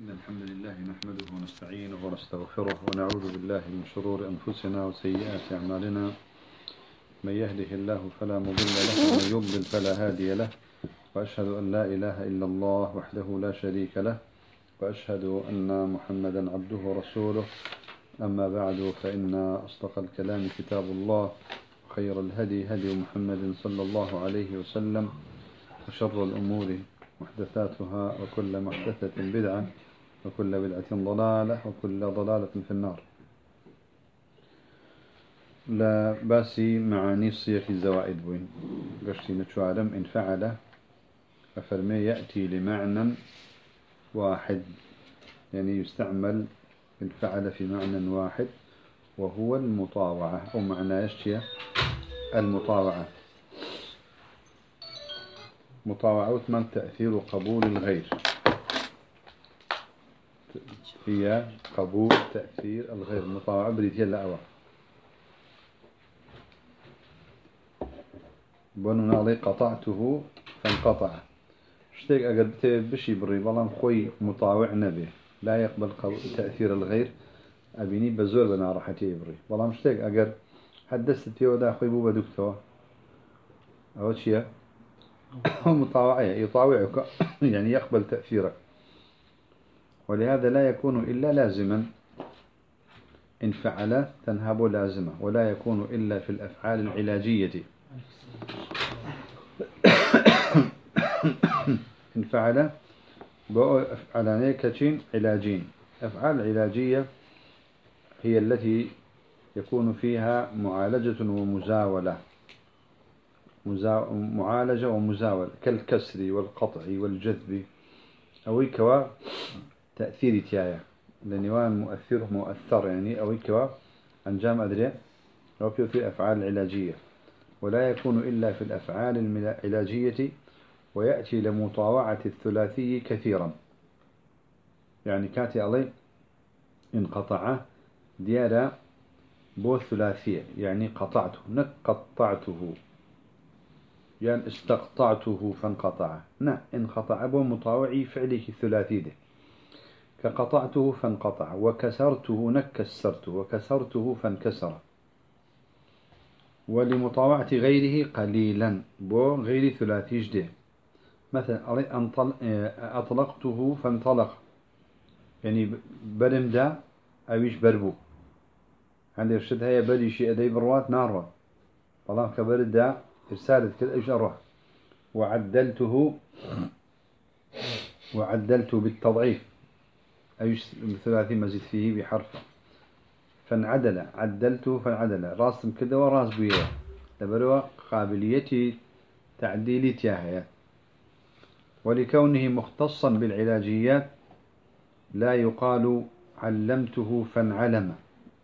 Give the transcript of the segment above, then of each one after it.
إن الحمد لله نحمده ونستعينه ونستغفره ونعوذ بالله من شرور أنفسنا وسيئات أعمالنا. من يهده الله فلا مضل له ومن يضلل فلا هادي له، وأشهد أن لا إله إلا الله وحده لا شريك له، وأشهد أن محمدا عبده ورسوله. أما بعد، فإن أصدق الكلام كتاب الله، وخير الهدي هدي محمد صلى الله عليه وسلم، وشر الأمور محدثاتها، وكل محدثة بدعة، وكل بدعة ضلالة، وكل ضلالة في النار. لا باسي معاني صيغ الزوائد بوين قشتي نتشوارم إن فعل ففرمي يأتي لمعنى واحد، يعني يستعمل الفعل في معنى واحد، وهو المطاوعة، أو معنى يشتي المطاوعة. مطاوعة من تأثير قبول الغير، هي قبول تأثير الغير. مطاوعة بريد يلا أوا بنو نالي قطعته فانقطع. اشتيك أقد بشي بري بلان خوي مطاوع نبي لا يقبل تأثير الغير، أبيني بزور بنا راحتي بري بلان اشتيك أقد حدثت فيه ودا خوي بوبا دكتور أول شيء مطاوعة يطاوعك يعني يقبل تأثيرك، ولهذا لا يكون إلا لازما. إن فعل تنهب لازمة، ولا يكون إلا في الأفعال العلاجية. إن فعل أفعالان كتين علاجين. أفعال علاجية هي التي يكون فيها معالجة ومزاولة، معالجة ومزاولة، كالكسر والقطع والجذب، أو كوا تأثير تيايا لنوان مؤثر يعني، أو كوا أنجام أدري أو في أفعال العلاجية. ولا يكون إلا في الأفعال العلاجية، ويأتي لمطاوعة الثلاثي كثيرا. يعني كاتي علي انقطع ديارة بو ثلاثية، يعني قطعته نقطعته، يعني استقطعته فانقطع. انقطع بو مطاوعي فعله الثلاثي ده، كقطعته فانقطع، وكسرته نكسرته، وكسرته فانكسر. ولمطاوعة غيره قليلا بو غير ثلاثي جده، مثلا أطلقته فانطلق، يعني برم دا أويش بربو عندي الشد هي بدي شيء أدي بروات نار طالما كبرد دا إرسالت كل إيش أروح. وعدلته بالتضعيف، أويش ثلاثي مزيد فيه بحرف. فانعدل عدلته فانعدل، راسم كده وراس بيه لبروا قابليتي تعديلي تياهية. ولكونه مختصا بالعلاجيات لا يقال علمته فانعلم،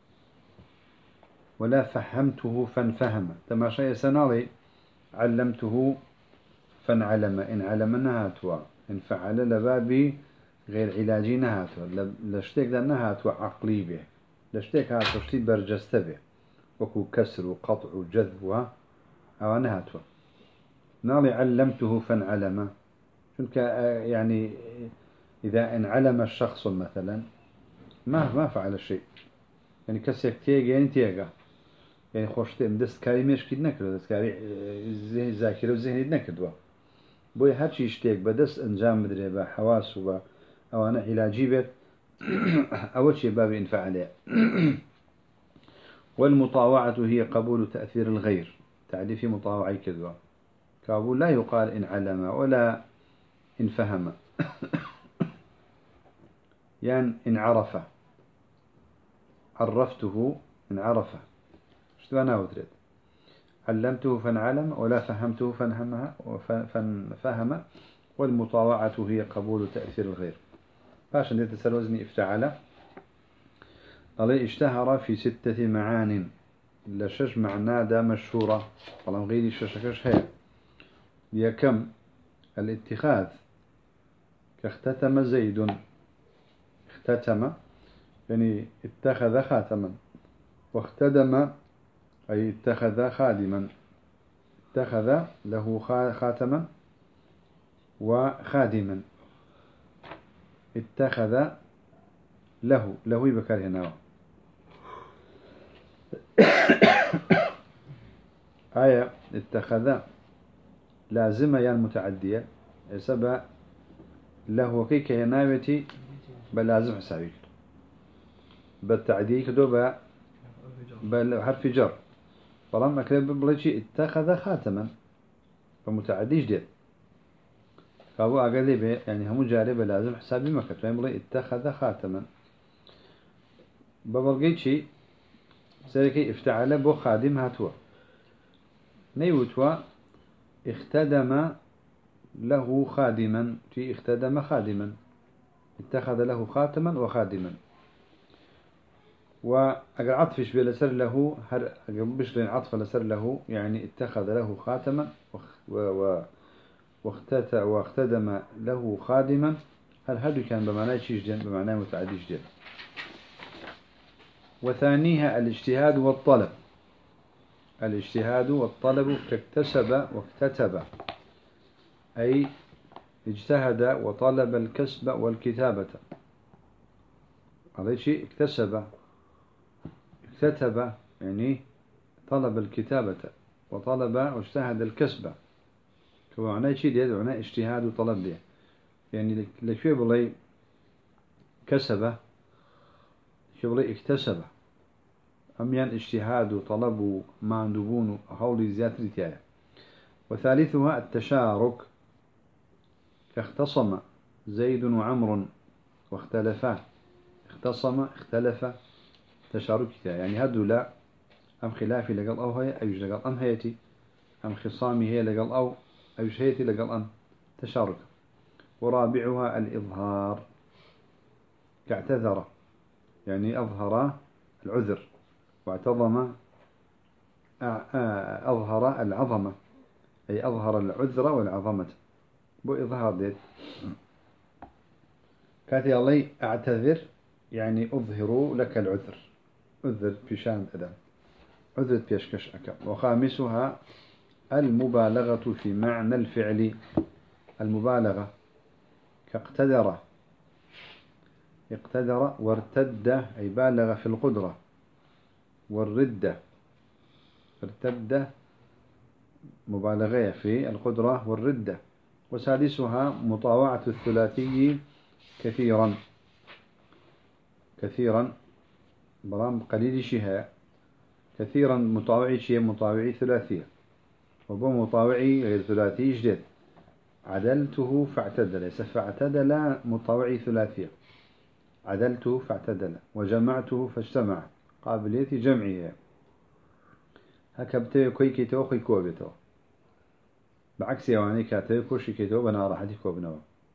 ولا فهمته فانفهم. تماشي سنالي علمته فانعلم، إن علم نهاتوا، إن فعل لبابي غير علاجي نهاتوا، لشتك ده نهاتوا عقلي به، لشتك هاتوا شتي برجست به، وكو كسر وقطع وجذب أو نهاتوا. نالي علمته فانعلم، شنك يعني إذا انعلم الشخص مثلا ما فعل شيء، يعني كسيك تيجي يعني تيجا، يعني خوشت دستكاري مشكل نكرد، دستكاري ذهن ذاكرة وذهني نكردوا. بوي هرشي يشتيك بدس انجام مدري با حواس وبا او انا علاجي بيت اول شيء باب ينفع عليه. والمطاوعة هي قبول تأثير الغير. تعريف مطاوعي كذوا قبول لا يقال إن علم ولا إن فهم يعني إن عرف، عرفته إن عرف، شتو أنا ودرت علمته فانعلم، ولا فهمته فهم. والمطاوعة هي قبول تأثير الغير. باش ندير تسلوزني افتعل عليه اشتهر في 6 معان، لشش معناه دا مشهورة طالما غيري ششكش هي. يكم الاتخاذ، كاختتم زيد، اختتم يعني اتخذ خاتما، واختدم أي اتخذ خادما، اتخذ له خاتما وخادما. اتخذ له بكره هنا آية اتخذ لازمة يعني متعدية سبب له كيك يناوتي بلازم حسابيك بالتعدية كدو بحرف جر فلما كلب بلشي اتخذ خاتما فمتعدي جديد فابو أقلبه يعني هم جاربه لازم حسابي ما كتبين بلي اتخذ خاتما ببلغيتشي سيركي افتعل بو خادم هاتوا نيوتوا اختدم له خادما في اختدم خادما اتخذ له خاتما وخادما وأقر عطفش بلسر له هر بشرين عطف لسر له يعني اتخذ له خاتما واختدم له خادما هل هذا كان بمعنى شيء جديد بمعنى متعدي جديد. وثانيها الاجتهاد والطلب. الاجتهاد والطلب كاكتسب واكتتب أي اجتهد وطلب الكسب والكتابة. هذا شيء اكتسب اكتتب يعني طلب الكتابة وطلب واجتهد الكسب فمعنى شيء ديال معنى اجتهاد وطلب ديال يعني لكي بلي كسب شو بلي اكتسب أميان اجتهاد وطلب معندوبون هولي زيادة تاعي. وثالثها التشارك كاختصم زيد وعمر واختلفا اختصم اختلف تشارك يعني هدو لا أم خلافي لقل أو هي أيش لقل أم هيتي أم خصامي هي لقل أو أيش هيتي لقل أم تشارك. ورابعها الإظهار كاعتذر يعني أظهر العذر واعتظم أظهر العظمة أي أظهر العذر والعظمة بو إظهار ديت كاتي الله أعتذر يعني أظهر لك العذر عذر بشان أدم عذر بيشكش أكا. وخامسها المبالغة في معنى الفعل المبالغة كاقتدر اقتدر وارتد أي بالغ في القدرة والردة ارتد مبالغة في القدرة والردة. وسادسها مطاوعة الثلاثي كثيرا برام قليل شيها كثيرا مطاوعي شيء مطاوعي ثلاثية وبو مطاوعي غير ثلاثي جديد عدلته فاعتدل فاعتدل مطاوعي ثلاثية عدلته فاعتدل وجمعته فاجتمع قابلية جمعية هكبتو كوي كيتو خوي كوبيتو بعكس يواني كاتو كوشي كيتو بنا راحتي كوبنو.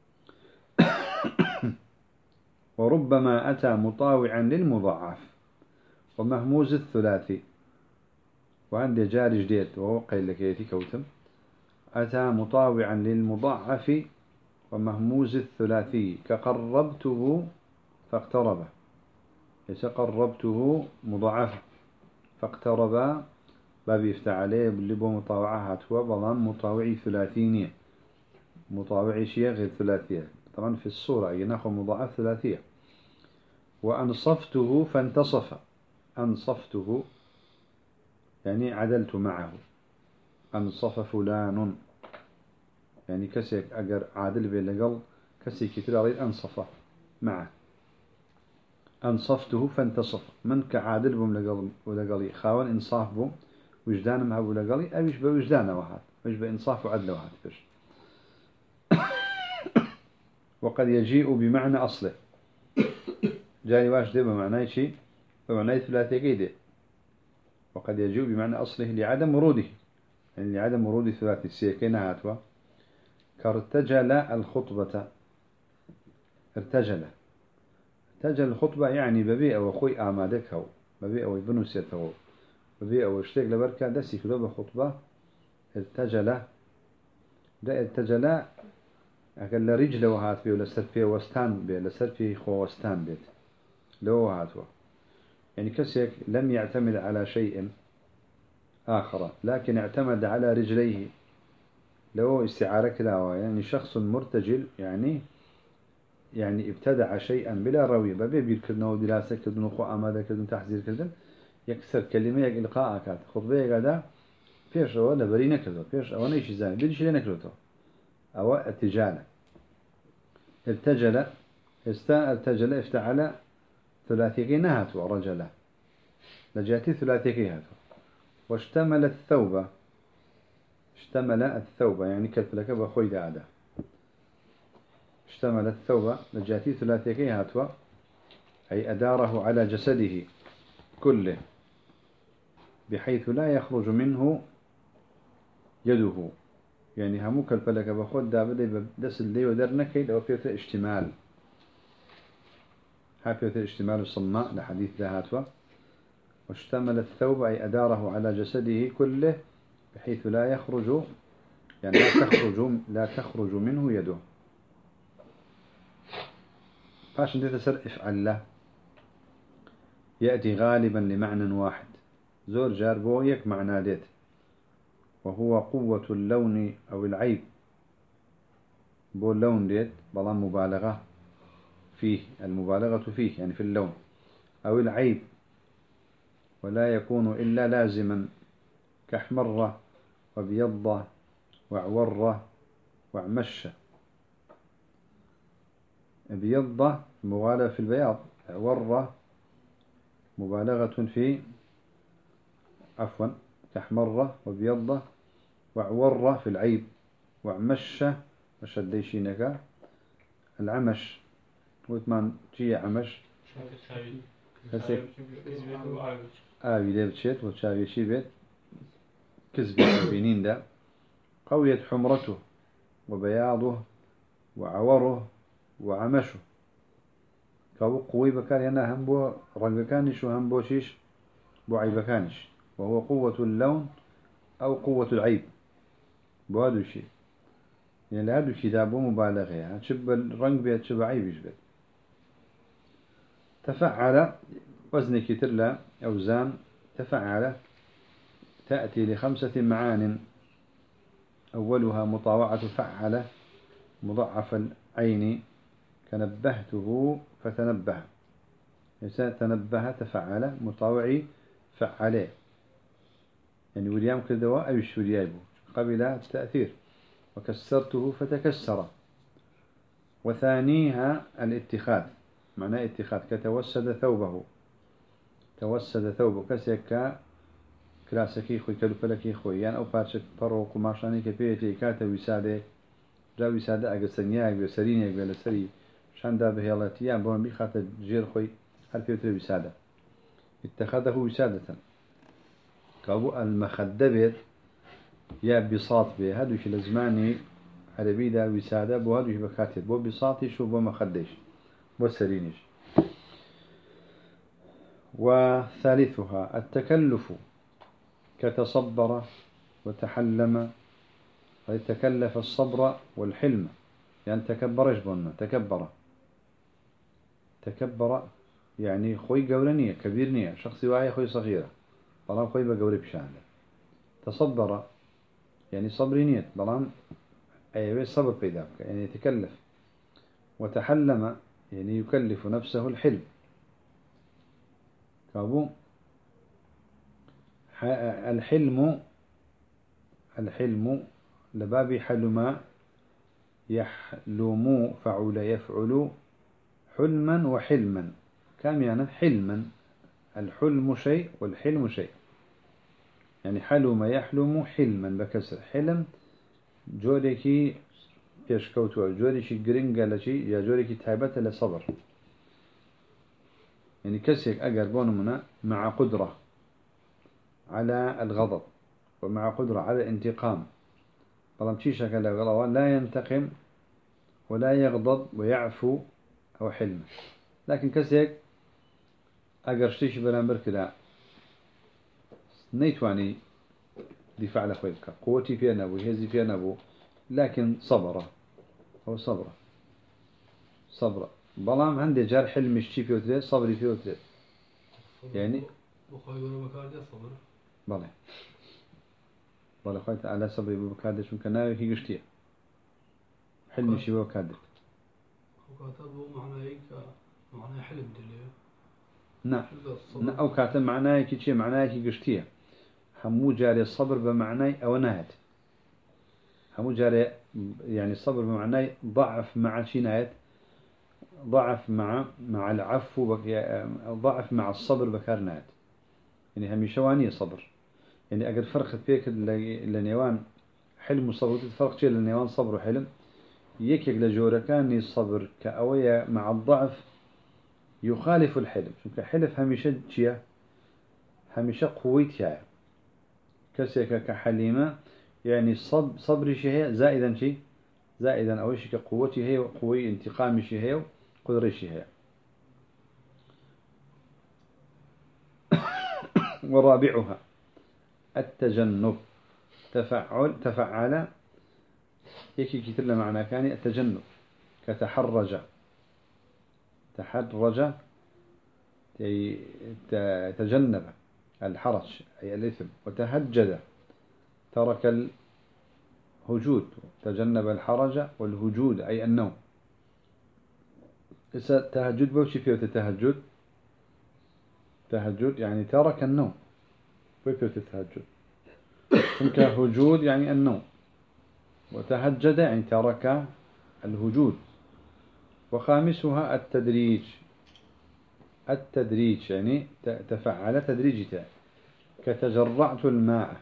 وربما أتى مطاوعا للمضاعف ومهموز الثلاثي وعندي جاري جديد وهو قيل لك يتي كوتم أتى مطاوعا للمضاعف ومهموز الثلاثي كقربته فاقترب ليس قربته مضاعف فاقترب باب يفتح عليه باللي بو مطاوعة هو بلان مطاوعي ثلاثينية مطاوعي شيء غير ثلاثية طبعا في الصورة يناخذ مضاعف ثلاثية. وأنصفته فانتصف أنصفته يعني عدلت معه أنصف فلان يعني كسيك أجر عادل بلقل كسيك كتير أريد أنصفه معه أنصفته فانتصف من كعادل بم لقلي خاون إنصاف بم وجدان ما هو لقلي أو يشبه وجدان واحد يشبه إنصاف وعدل واحد فيش. وقد يجيء بمعنى أصله جاي واش ده بمعنى شيء بمعنى ثلاثي كيده وقد يجيء بمعنى أصله لعدم وروده يعني لعدم ورود ثلاثي السيكين هاتوا كارتجل الخطبة ارتجل الخطبة يعني ببيئة وخوي آمادك هو ببيئة ويبنوسيته ببيئة واشتاق لبركة دسي كلوب خطبة ارتجل ده ارتجل أقل رجل وهات بيه لسر فيه وستان بيه لسر فيه خو وستان بيه لو هاتوا يعني كسيك لم يعتمد على شيء آخر لكن اعتمد على رجليه لو استعارة كلاوة يعني شخص مرتجل يعني يعني ابتدع شيئا بلا روية ببي بيركدنا ودراسة كدن وخو أمادة كدن تحذير كدن يكسر كلمة يك إلقاء كات خطبة قاعدة فيش أو لبرينا كذا فيش أو نيش زين بديش لنا كذا أو ارتجال ارتجل ارتجل افتعل ثلاثي نهت ورجله لجاتي ثلاثي هات واشتمل الثوب اشتمل الثوب يعني كتلك بخوي داده اشتمل الثوب لجاتي ثلاثي هاتوا أي أداره على جسده كله بحيث لا يخرج منه يده يعني همو كالفلك بخود دابد دس اللي ودر نكيد أو فيه اشتمال هافية اشتمال الصماء لحديث ذهاتوا واشتمل الثوب أي أداره على جسده كله بحيث لا يخرج يعني لا تخرج منه يده فاش انت تسر افعل له يأتي غالبا لمعنى واحد زور جاربو يك معنى ديت وهو قوة اللون أو العيب بو اللون ديت بلا مبالغة فيه المبالغة فيه يعني في اللون أو العيب ولا يكون إلا لازما كأحمر وبيض وعور وعمش بيض مبالغة في البياض عور مبالغة في عفوا كأحمر وبيض وعور في العيب وعمش مشديشينك العمش وثمان شيء عمش هسه ليه بتشيت وتشاوي شي بيت كذب بينين ده قويت حمرته وبياضه وعوره وعمشه كابو قوي بكان هنا هم بو رنجكانش وهم بو شيش بو عيبكانش وهو قوة اللون أو قوة العيب بو هذا الشيء يعني هذا الشيء ده بو مبالغة يعني شب الرنج بيت شب عيب يشبه تفعل وزن كتر أوزان تفعل تأتي لخمسة معان أولها مطاوعة فعل مضاعف العين كنبهته فتنبه إنسان تنبه تفعل مطاوعي فعله يعني وليام كدواء أو الشريابه قبل التأثير وكسرته فتكسر وثانيها الاتخاذ معناه اتخاذ كتوسد ثوبه توسد ثوبه كسيكا كلاسكي خوي كلوبلكي خوي يعني أو بارشة فروق وماشاني كبيتي كاتا وسادة جا وسادة أجسنياك بسرينيك بلسري شان دا بهيلاتيان بون بيخاطر جير خوي هل فيوتر وسادة اتخذه وسادة كابو المخدبت يا بساط به هذا شيء لزماني عربي دا وسادة بو هذا شيء بكاتب بو بساطي شو بو مخدش بو سرينيش وثالثها التكلف كتصبر وتحلم ويتكلف الصبر والحلم يعني تكبر جبنا تكبر يعني خوي قولنية كبيرنية شخصي واعي خوي صغيرة بلام خوي بقولي بشانه تصبر يعني صبرينية بلام أيوة صبر بيدابك يعني يتكلف وتحلم يعني يكلف نفسه الحلم كابو الحلم لباب حلم يحلم فعل يفعل حلما وحلما كم يعني حلما الحلم شيء والحلم شيء يعني حلم يحلم حلما بكسر حلم جوريكي يشكوتوا جوريكي جرينجا لشي يا جوريكي تهيبت لصبر يعني كسيك أقربون منا مع قدرة على الغضب ومع قدرة على الانتقام طالما شي شكل غلوان لا ينتقم ولا يغضب ويعفو أو حلم لكن كسيك أقرشتيش بلانبر كده نيتواني دفاع لخويلك قوتي فيها نبو هزي فيها نبو لكن صبره هو صبره بلام عندي جار حلم الشي فيه وتريد صبري فيه وتريد يعني بلى خويت على صبري ببكادش ممكن ناوي هي قشتيه حلم الشي ببكادش وكاتبه معناه حلم دليل. نعم. أو كاتب معناه كي شيء معناه كي قشتيه. همو جاري الصبر بمعنى أو نهت. همو جاري يعني الصبر بمعنى ضعف مع شنايت، ضعف مع العفو ضعف مع الصبر بكارنات. يعني هم شواني صبر. يعني أقد فرق فيك لنيوان حلم وصبر فرق شيء لنيوان صبر وحلم. يكيك لجورة كان الصبر كأوية مع الضعف يخالف الحلم. شوف حلف هميشة جيا هميشة قويتها كسيك كحليمة يعني صبر شيء زائدا شيء زائدا أو شيء كقوتي هي وقوي انتقام شيء هي وقدر شيء هي. ورابعها التجنب. تفعل يكي كتير معنى كان التجنب كتحرج تحرج تجنب الحرج أي الإثم. وتهجد ترك الهجود تجنب الحرج والهجود أي النوم. تهجد بوشي فيه تتهجد تهجد يعني ترك النوم ويفيه تتهجد هجود يعني النوم وتهجد يعني ترك الهجود. وخامسها التدريج يعني تفعل تدريجته كتجرعت الماء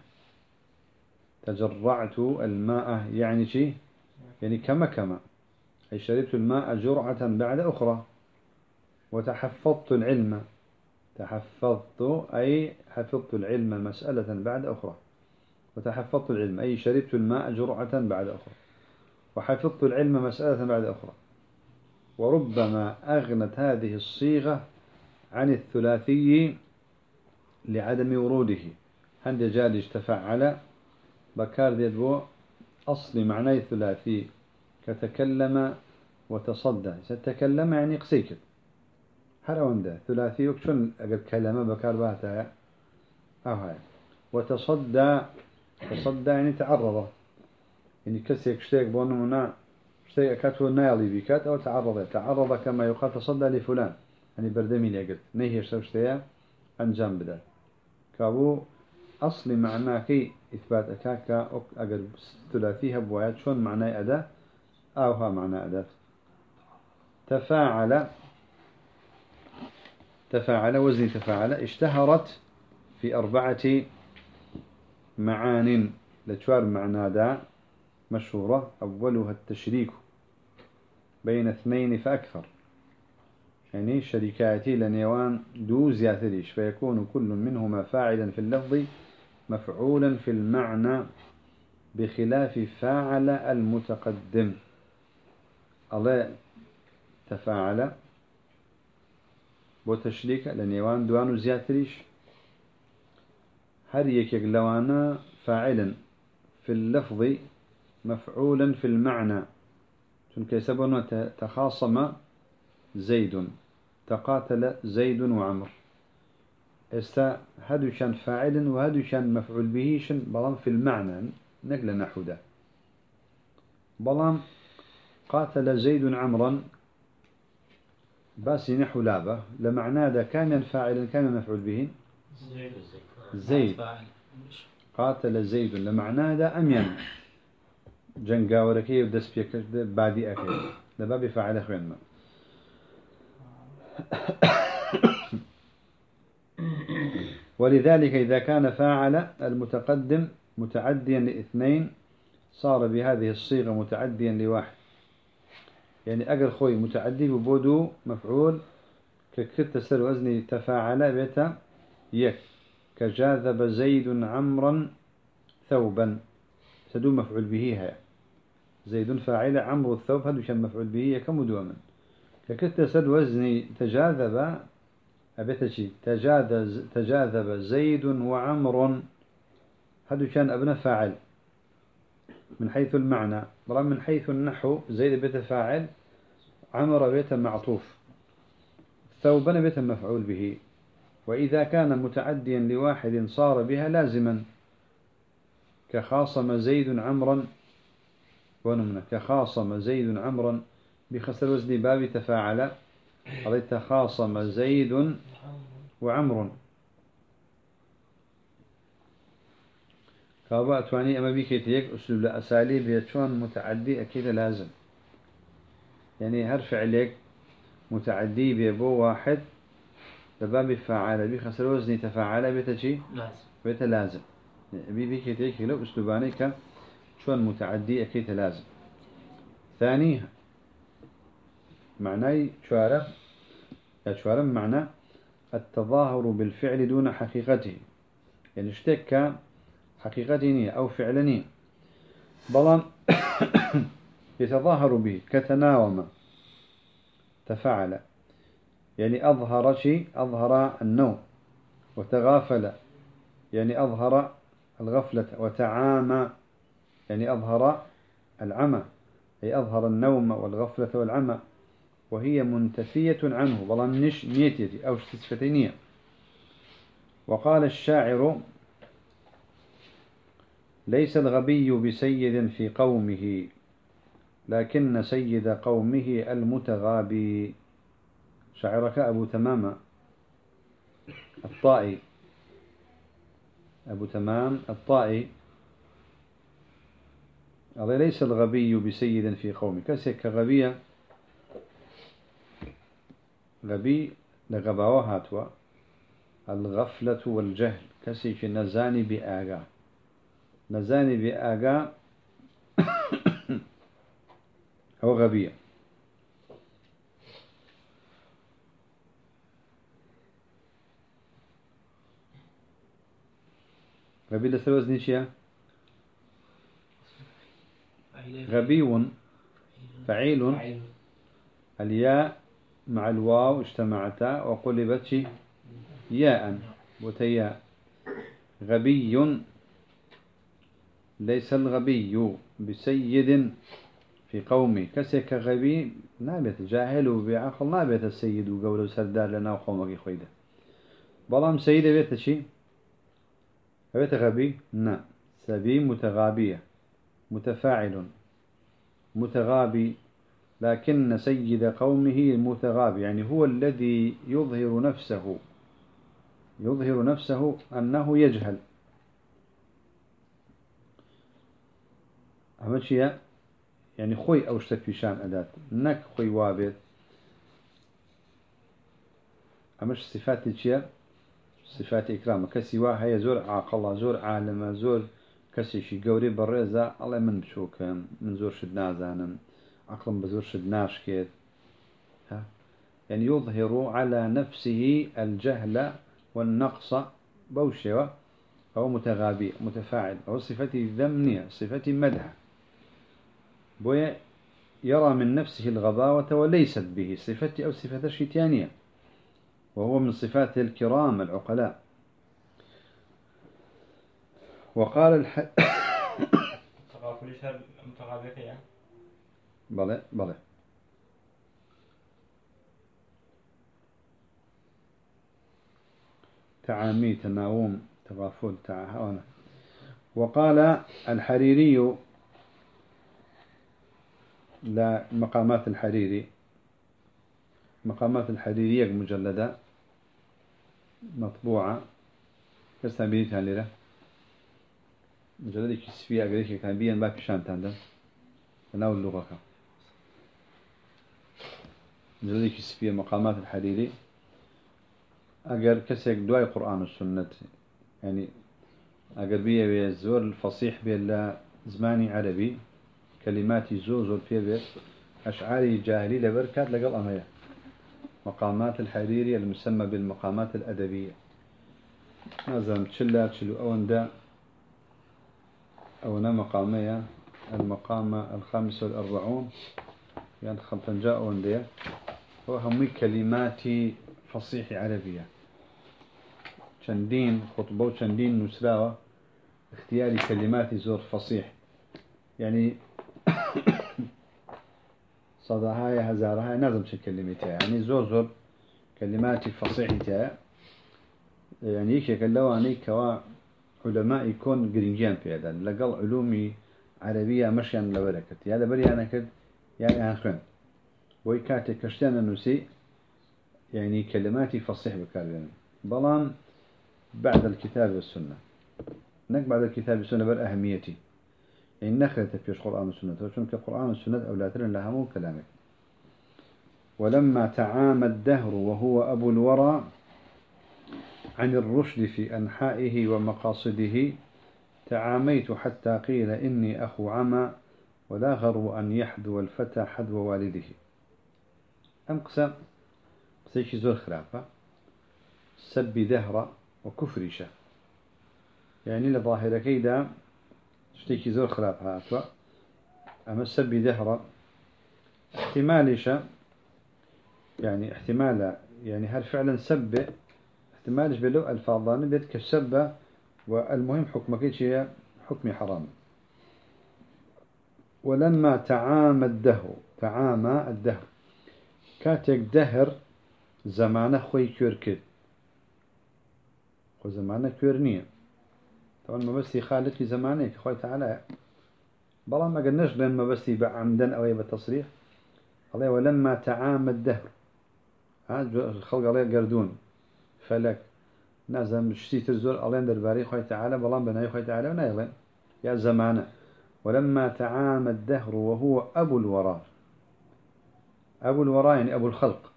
تجرعت الماء يعني شيء يعني كما أي شربت الماء جرعة بعد أخرى. وتحفظت العلم تحفظت أي حفظت العلم مسألة بعد أخرى. وتحفظت العلم أي شربت الماء جرعة بعد أخرى وحفظت العلم مسألة بعد أخرى. وربما أغنت هذه الصيغة عن الثلاثي لعدم وروده. عند جالج تفعل بكار ديدبو أصل معنى الثلاثي كتكلم وتصدى. ستكلم يعني قسيكت هروندا ثلاثي وكشون أقد كلمة بكار باتها أو هاي. وتصدى تصدى يعني تعرض يعني كسيك شتيك بونمنا شتيك كاتو نايلي بكات أو تعرض كما يقال تصدى لفلان يعني بردمي لأقد نهي شتيا أنجام بدا كابو أصل معناكي إثبات أكاكا أقد ثلاثيها بوايات شون معناه أداة أو ها معنى أداة. تفاعل وزن تفاعل اشتهرت في 4 معان لتشوار معنى دا مشهورة. أولها التشريك بين 2 فأكثر يعني شركاتي لنيوان دو زياتريش فيكون كل منهما فاعلا في اللفظ مفعولا في المعنى بخلاف فاعل المتقدم. الله تفاعل وتشريك لنيوان دوان زياتريش هر يكيك لوانا فاعلا في اللفظ مفعولا في المعنى. چونك يسبون تخاصم زيد تقاتل زيد وعمر استا هدو كان فاعلا وهدو كان مفعول به شن بلام في المعنى نقل نحو ده. بلام قاتل زيد عمرا باسي نحو لابه لمعنى ده كان فاعلا كان مفعول به زيد قاتل زيد لمعنى ده أمين جنگاوركي ودس بيك بعدي أكيد لباب فاعل خوين ما. ولذلك إذا كان فاعل المتقدم متعديا ل2 صار بهذه الصيغة متعديا لواحد. يعني أقل خوي متعدي ببودو مفعول ككت سر وزني تفاعل بيتا يك كجاذب زيد عمرا ثوبا سدو مفعول به هي زيد فاعل عمرو الثوب هذا كان مفعول به كمدوما. ككت سر وزني تجاذب أبيتشي تجاذب زيد وعمر هذا كان ابن فاعل من حيث المعنى. برا من حيث النحو زيد بيت فاعل عمر بيت معطوف ثوبا بيت مفعول به. وإذا كان متعديا لواحد صار بها لازما كخاصم زيد عمرا ونمنا كخاصم زيد عمرا بخسر وزن باب تفاعل قال تخاصم زيد وعمر كابا أتواني أما بكيتيك أسلوب لأساليب يتشون متعدي أكيد لازم يعني هرفع لك متعدي بيبو واحد بباب فعال بخسر وزن تفاعل بيتشي بيت لازم بكيتيك لو أسلوبانيك شون متعدي أكيد لازم ثانيها معناي شوارم معنى التظاهر بالفعل دون حقيقته يعني اشتك حقيقته أو فعلني بلان يتظاهر به كتناوم تفاعل يعني أظهر شيء أظهر النوم وتغافل يعني أظهر الغفلة وتعامى يعني أظهر العمى أي أظهر النوم والغفلة والعمى وهي منتفية عنه بلان نش نيتي أو صفتينية. وقال الشاعر ليس الغبي بسيد في قومه لكن سيد قومه المتغابي. شاعرك أبو تمام الطائي أبو تمام الطائي قال ليس الغبي بسيد في قومه كسك غبية غبي لغباوهاتوا الغفلة والجهل كسك نزاني بآغا نزاني بآغا هو غبية غبي لسلوز نيشيا غبي فعيل الياء مع الواو اجتمعتا وقلبت ياء وتياء غبي ليس الغبي بسيد في قومي كسك غبي نابت جاهل وبعقل نابت السيد وقوله سردار لنا وقومك خويدا بلام سيد بيت شي بيت غبي نا سبي متغابية متفاعل متغابي لكن سيد قومه المتغابي يعني هو الذي يظهر نفسه أنه يجهل أهم شيء يعني خوي أو في شان أداة نك خوي وابد أمش صفات شيء صفات إكرام كسوا هي زور عاقل زور عالم زور كسي شي قوري بالرزة الله من بشوك من زور شد نازانا عقل بزور شد ناشكيت يعني يظهر على نفسه الجهل والنقص بوشوة أو متغابي متفاعل أو صفة ذمنية صفة مدح بويا يرى من نفسه الغباوة وليست به صفة أو صفة شتانية وهو من صفات الكرام العقلاء. وقال بلى تعامي تناوم تغافل تعاون. وقال الحريري لا مقامات الحريري مقامات الحريرية مجلدة مطبوعة كستابيلتها لله مجلدة كسفية أقريك كان بيان باك شان تاندن تناول اللغة مجلدة كسفية مقامات الحريري أقر كسيك دواي قرآن والسنة يعني أقر بيه بيزور الفصيح بيلا زماني عربي كلماتي زوزور فيه بيت أشعاري جاهلي لبركات لقل أمية مقامات الحريري المسمى بالمقامات الأدبية نظم تشلو أوندا أونا مقامية المقام 45 يعني 5 أوندا وهم كلمات فصيح عربية شندين خطبة وشندين نسراوة اختياري كلمات زور فصيح يعني صداهاي هزارهاي نظم كلمتها يعني زور كلمات فصيحتها يعني يكيك اللواني كوا علماء يكون قرنجيان في هذا لقل علومي عربية مشيا لبركت يعني بري أنا كد يعني أخوان ويكاتي كشتان النسي يعني كلماتي فصيح بكاربين بلان بعد الكتاب والسنة نك بعد الكتاب والسنة بل أهميتي يعني نخلت في القرآن والسنة وشنك القرآن والسنة أولادنا لها مو كلامك ولما تعامى الدهر وهو أبو الورى عن الرشد في أنحائه ومقاصده تعاميت حتى قيل إني أخو عمى ولا غرو أن يحذو الفتى حذو والده أم قسم سيشي زور خلافة سب دهر وكفرشة يعني لظاهرة كيدا شتيكي زور خلافة أتوا أما سب دهر احتمالش يعني احتمال يعني هل فعلا سب احتمالش بلو الفاظان بيت كسب والمهم حكمك هي حكم حرام ولما تعامى الدهر كاتك دهر زمانه خوي كوركد خو زمانه كورنية طبعا ما بس خالتي زمانه خوي تعالى بلا ما قلناش لأن ما بس بعمدا أو بالتصريح الله ولما تعامى الدهر الخلق عليه قردون فلك نازم شتيت الزور الله درباري خوي تعالى بلا بناي خوي تعالى ونايلين يا زمانه ولما تعامى الدهر وهو أبو الوراء يعني أبو الخلق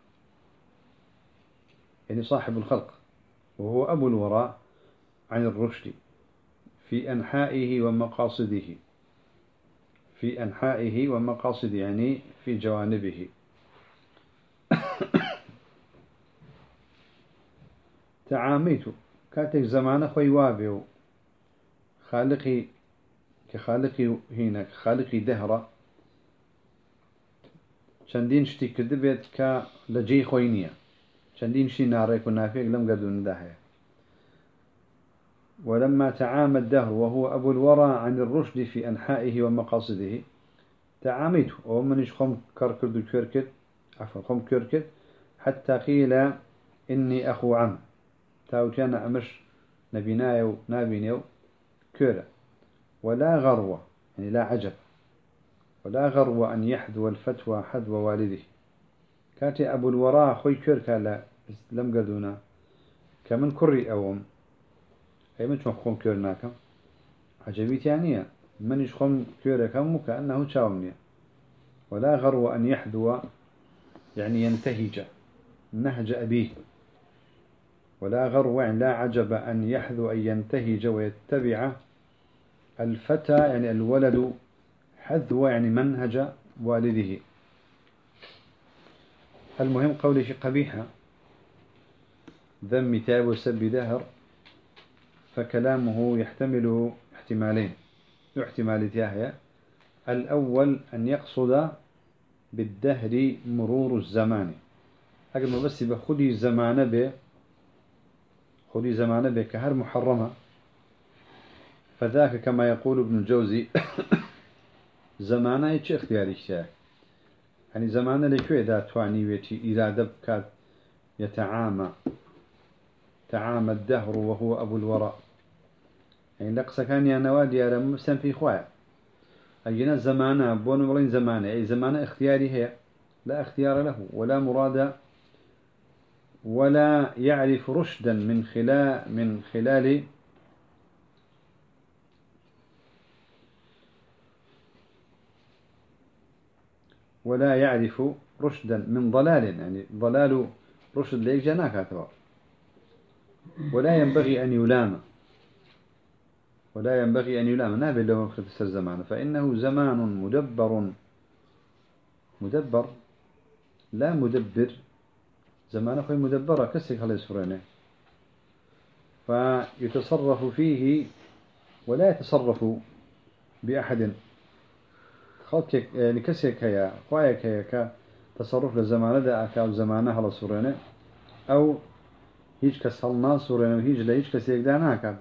يعني صاحب الخلق وهو أبو الوراء عن الرشد في أنحائه ومقاصده يعني في جوانبه تعاميت كاتك زمان خوي وابيو خالقي كخالقي هنا خالقي دهرة چندين شتي كدبت كلجي خوينية چندين شي ناريك ونافيك لم قدون داهية ولما تعامى الدهر وهو أبو الورى عن الرشد في أنحائه ومقاصده تعاميت ومنش خم كركد وكركد عفوا خم كركد حتى قيل إني أخو عم تاوتيانا أمش نبينايو نابينيو كورة ولا غروة يعني لا عجب ولا غروة أن يحذو الفتوى حذو والده كاتي أبو الوراء خوي كوركا لا لم قدونا كمن كري أوم أي من خم كورناكم عجبيت يعني من يشخم كوركم كأنه شاومني ولا غروة أن يحذو يعني ينتهج نهج أبيه ولا غرو يعني لا عجب أن يحذو أن ينتهج ويتبع الفتى يعني الولد حذو يعني منهج والده المهم قولي شيء قبيحة ذم تاب وسب دهر فكلامه يحتمل احتمالين احتمال تاهية الأول أن يقصد بالدهر مرور الزمان أقل ما بس بخدي زمان به كهر محرمة فذاك كما يقول ابن الجوزي زمانه يتش اختياري شاك يعني زمانه لكي إذا تواني ويتي إذا دبكات تعامى الدهر وهو أبو الوراء يعني لقصة كان يا نوادي على مستن في خوايا أجينا زمانه بون ولين زمانه أي زمانه اختياري هي لا اختيار له ولا مراد ولا يعرف رشدا من خلال ولا يعرف رشدا من ضلال يعني ضلال رشد ليك جناك هاتوا ولا ينبغي أن يلام نابل له مختص الزمان فإنه زمان مدبر لا مدبر زمان أخوي مدبرة كسك على سفرانه فيتصرف فيه ولا يتصرف بأحد خلق يعني كسك هيا قوايك هيا كتصرف للزمان ذا أو زمانه على سفرانه أو هيج كسلنا سفرانه وهيج لا هيج كسيك داناك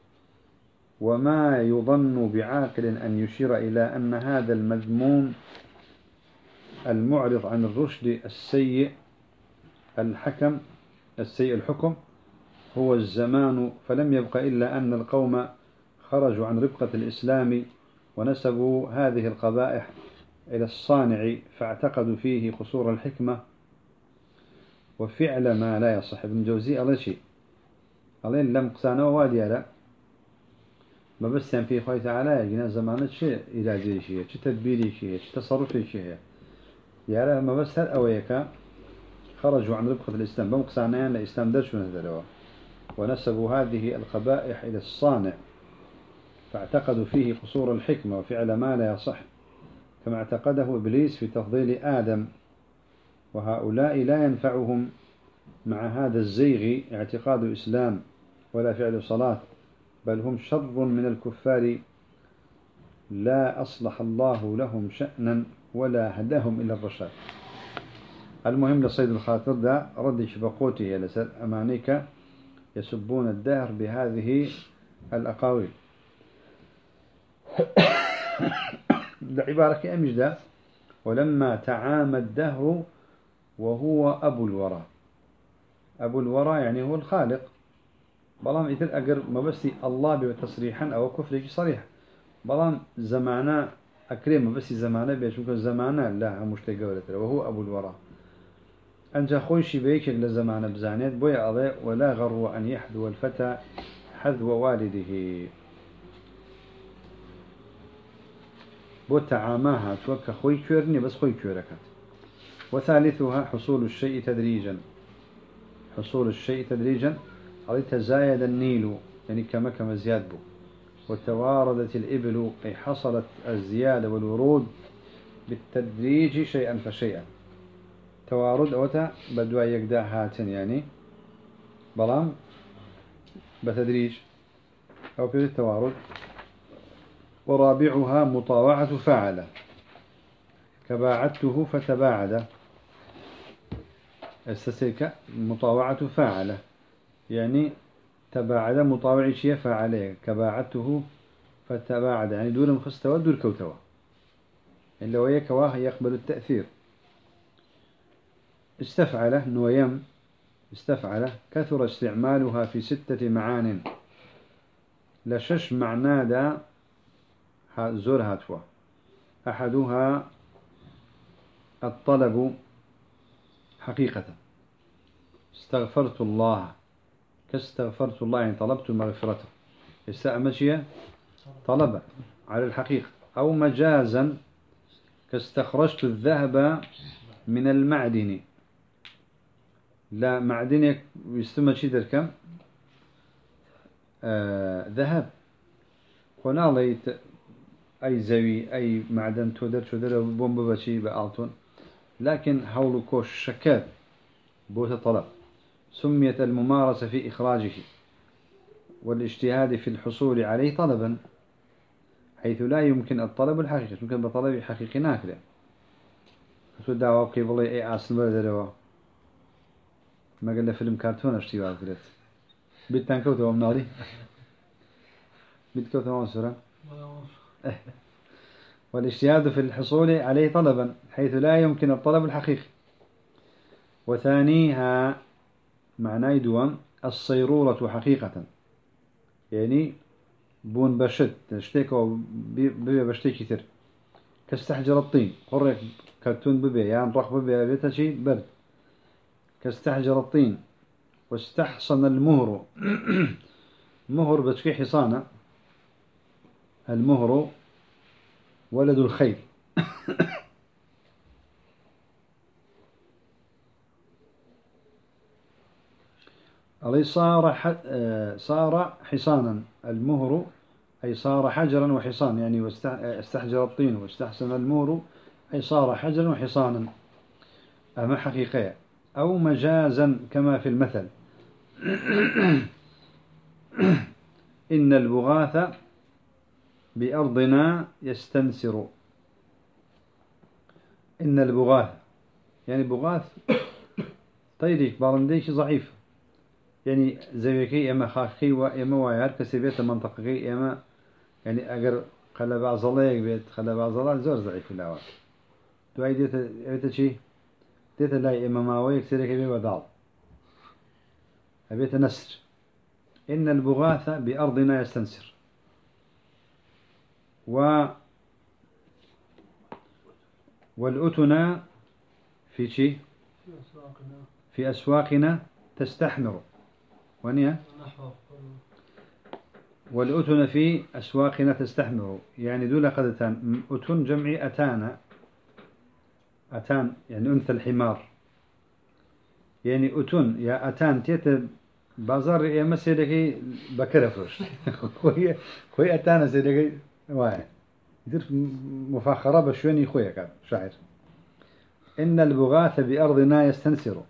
وما يظن بعاقل أن يشير إلى أن هذا المذموم المعرض عن الرشد السيء الحكم هو الزمان فلم يبق إلا أن القوم خرجوا عن ربقة الإسلام ونسبوا هذه القبائح إلى الصانع فاعتقدوا فيه قصور الحكمة وفعل ما لا يصح. ابن جوزي الله شيء الله لم قسانه وادي على ما بس يعني في خوي تعالى يجينا زمانة شيء علاجي شيء تدبيري شيء تصرفي شيء يعني ما بس هل أويك خرجوا عن ربقة الإسلام بمقسانه أن الإسلام درش من هذا ونسبوا هذه القبائح إلى الصانع فاعتقدوا فيه قصور الحكمة وفعل ما لا يصح كما اعتقده إبليس في تفضيل آدم. وهؤلاء لا ينفعهم مع هذا الزيغ اعتقاد إسلام ولا فعل صلاة، بل هم شر من الكفار لا أصلح الله لهم شأنا ولا هداهم إلى الرشاد. المهم لصيد الخاطر ده رد شبقوته لسر أمانيك يسبون الدهر بهذه الأقاويل. العبارة أمش ده ولما تعامى الدهر وهو أبو الورى. أبو الورى يعني هو الخالق، بلام إثر أجر ما بس الله بتصريحا أو كفر صريح، بلام زمانا أكرم ما بس زمانا بيش ممكن زمانا لا مش تجاوزت وهو أبو الورى. أنت خوش بيك لزمانا بزانيت بويا أضيء ولا غرو أن يحذو الفتى حذو والده. بو تعاماها توك خوي كورني بس خوي كوركت. وثالثها حصول الشيء تدريجا. حصول الشيء تدريجا على تزايد النيل يعني كما زياد بو، وتواردت الإبل أي حصلت الزيادة والورود بالتدريج شيئا فشيئا. توارد أوتا بدوا يقدع هاتن يعني بلام بتدريج أو في التوارد. ورابعها مطاوعة فاعل كباعدته فتباعد. استسيك مطاوعة فاعل يعني تباعد مطاوع شيء فاعله كباعدته فتباعد يعني دور مخستوى دور كوتوى اللي هو يكواه يقبل التأثير. استفعل نويم استفعل كثر استعمالها في 6 معان. لشش معنى دا زور هاتوا. أحدها الطلب حقيقة استغفرت الله كاستغفرت الله يعني طلبت مغفرته. استأمشي طلب على الحقيقة. أو مجازا كاستخرجت الذهب من المعدن. لا معدنك يستمشي دركم ذهب قلنا ليت أي زوي أي معدن تودر بومب بشي بألتون لكن حول كوش شكات بوت طلب. سميت الممارسة في إخراجه والاجتهاد في الحصول عليه طلبا حيث لا يمكن الطلب الحقيقي يمكن بطلب حقيقي ناكله. فسوداوا قبل أي أصل بدروا ما قلنا فيلم كرتون اشتيوا قلت بيتنكوت ومناري بيتكوت ومنصورة. والاجتهاد في الحصول عليه طلبا حيث لا يمكن الطلب الحقيقي. وثانيها معنى دوام الصيرورة حقيقة يعني بون بشت اشتكوا ببي بشتي كثير كاستحجر الطين قرق كرتون ببي يعني رخ ببي بيتا شيء برد كاستحجر الطين. واستحصن المهر مهر بتشكي حصانة المهر ولد الخيل. علي صار حصانا. المهر أي صار حجرا وحصان يعني استحجر الطين واستحسن المهر أي صار حجرا وحصانا أما حقيقية. أو مجازا كما في المثل إن البغاث بأرضنا يستنسر. إن البغاث يعني بغاث طيريك بارنديش ضعيف يعني زويكي إما خاخي وإما وايار كسبيت منطقي إما يعني أجر خلا بعض الله بيت خلا بعض الله زور ضعيف الأول دواي ديت شيء ديت لا إما ماوي كسرك بيه بدال أبيت نسر. إن البغاث بأرضنا يستنسر. والأتنا في شيء في أسواقنا في أسواقنا تستحمر ونيا نحو والأتن في أسواقنا تستحمر يعني دول قد أتان أتن جمع أتانا أتان يعني أنثى الحمار يعني أتن يا أتان تيت بازار يا مسيدك بكرة فرش خوي أتانا سيدك واحد يدير مفاخرة بشويني خويا كان شاعر إن البغاث بأرضنا يستنسر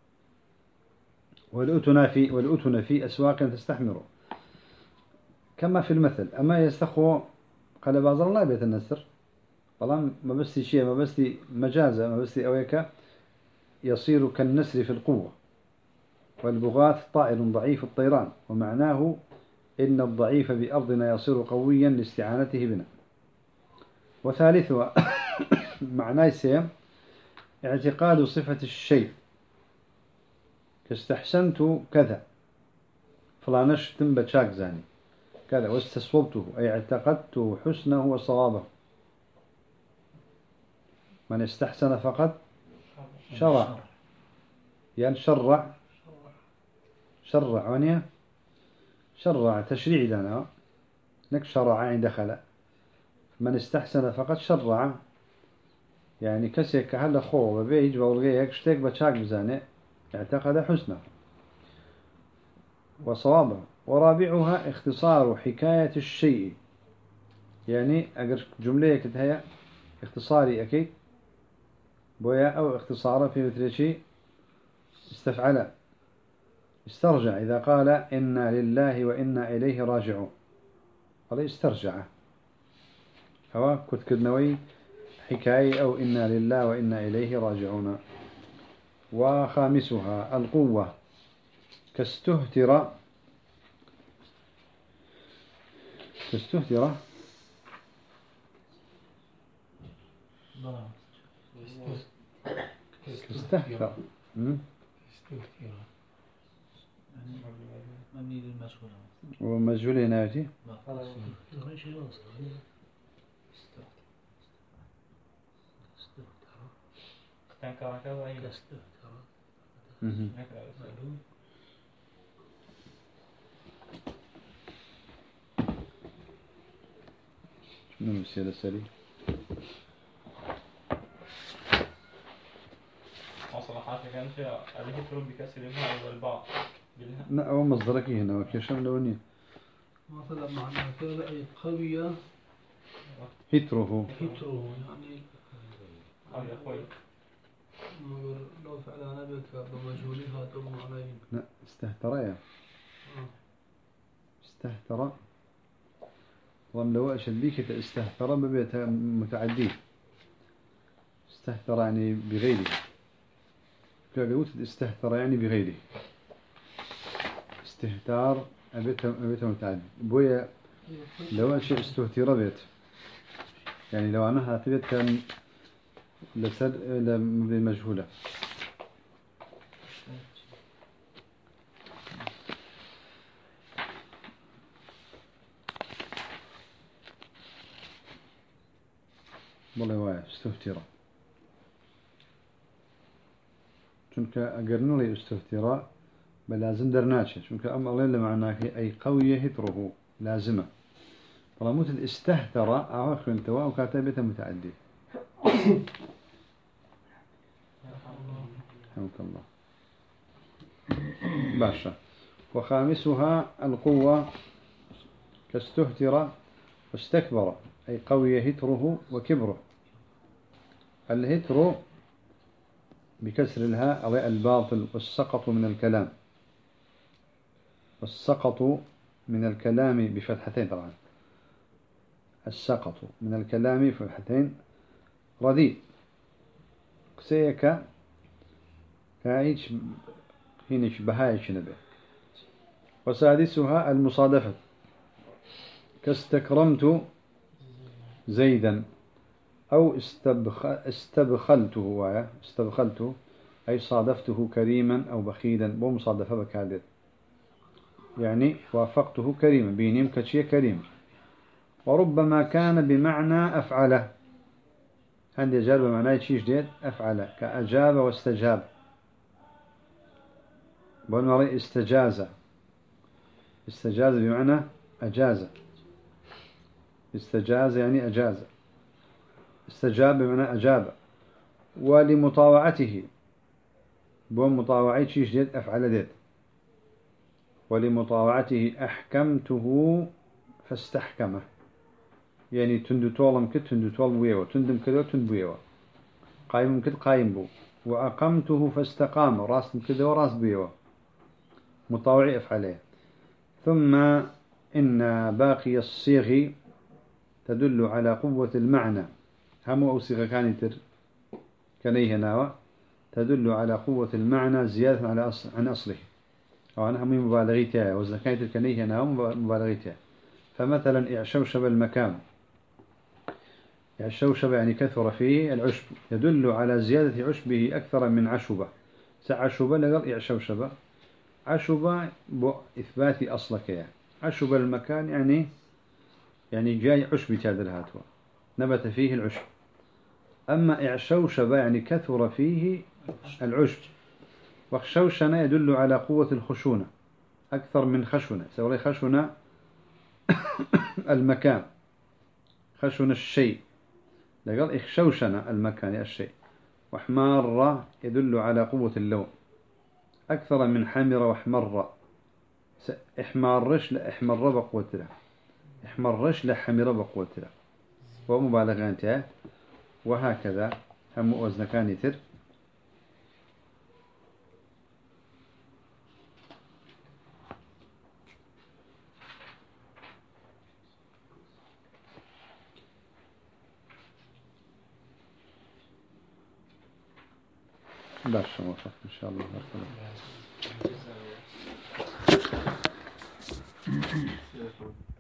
والأتن في أسواق تستحمر كما في المثل أما يستخو قال بازار لا بيت النسر طالما ما بس شيء ما بس مجازة ما بس أويك يصير كالنسر في القوة والبغاث طائر ضعيف الطيران ومعناه إن الضعيف بأرضنا يصير قويا لاستعانته بنا وثالثها معناه سيم اعتقاد صفة الشيء كاستحسنت كذا فلانش تنبت شاك زاني كذا واستسوبته أي اعتقدت حسنه وصوابه من استحسن فقط شرع يعني شرع ونيا شرع تشريع لنا نك شرع عين دخل من استحسن فقط شرع يعني كسيك هلا خو بيج والغيك شتيك بتشاك بزانه اعتقد حسنه وصوابه ورابعها اختصار حكاية الشيء يعني أجر جملة كده اختصاري أكيد بويا أو اختصاره في مثل شيء استفعل استرجع إذا قال إنا لله وإنا إليه راجعون هذا استرجع هو كتكدنوي حكاية أو إنا لله وإنا إليه راجعون وخامسها القوة كاستهتر استهتر مبني للمشهور ومجهول هنا يأتي شنو المسيرة السري مصطلحات كان شيء عليه تربي كسر الهاء والباء لا هو مصدرك هنا وكيشم لوني مثلا معناه كذا أي قوية هتره يعني هذا أخوي لو فعلا بك بمجهولها تم عليهم لا استهتر يا استهتر ظن لو أشد بيك استهتر ببيت متعدي استهتر يعني بغيره قلت استهتر يعني بغيره استهتار أبيته متعدي بويا لو أشياء استهتر بيت يعني لو أنا هاتبت كان لمجهولة والله واعي استهتر چونك أقرن لي استهتراء بلازم درناشه چونك أم الله اللي معناه أي قوية هتره لازمة طالما استهتر أواخر انتواء وكاتبته متعدي رحمك الله باشا وخامسها القوة كاستهتر واستكبر أي قوية هتره وكبره الهتر بكسر الهاء أو الباطل والسقط من الكلام والسقط من الكلام بفتحتين طبعا السقط من الكلام بفتحتين رديء قسيك كايش هينش بهايش نبه وسادسها المصادفة كاستكرمت زيدا أو استبخلته أي صادفته كريما أو بخيلا بمصادفة بكادر يعني وافقته كريما بينيم كتشي كريم وربما كان بمعنى أفعله عندي جار بمعنى شيء جديد أفعل كأجاب واستجاب. بالمرء استجاز. استجاز بمعنى أجاز. استجاز يعني أجاز. استجاب بمعنى أجاب. ولمطاوعته بون مطاوعي شيء جديد أفعل ديت. ولمطاوعته أحكمته فاستحكمه يعني تندو طولم كد تندو طول بويوه تندم كده تند بويوه قايم كد قايم بو وأقمته فاستقام راس كده وراس بويوه مطاوعي أفعله. ثم إن باقي الصيغ تدل على قوة المعنى هم أو صيغة كانت كنيه ناوى تدل على قوة المعنى زيادة على عن أصله أو أنها مبالغتها والزكاة الكنيه ناوى مبالغتها. فمثلا إعشوشب المكان إعشوشب يعني كثر فيه العشب يدل على زيادة عشبه أكثر من عشبة. سعشبة لقل إعشوشب عشبة بإثبات أصلك يعني. عشب المكان يعني جاي عشب تادر هاتوا نبت فيه العشب. أما إعشوشب يعني كثر فيه العشب. وخشوشنا يدل على قوة الخشونة أكثر من خشونة سوري خشونة المكان خشونة الشيء لقال إخشوشنا المكان الشيء. وحمار يدل على قوة اللون أكثر من حمر وحمر. إحمارش لإحمر بقوة له إحمرش لحمر بقوة له ومبالغانتها. وهكذا هم وزن كان يتر. باش موفق إن شاء الله.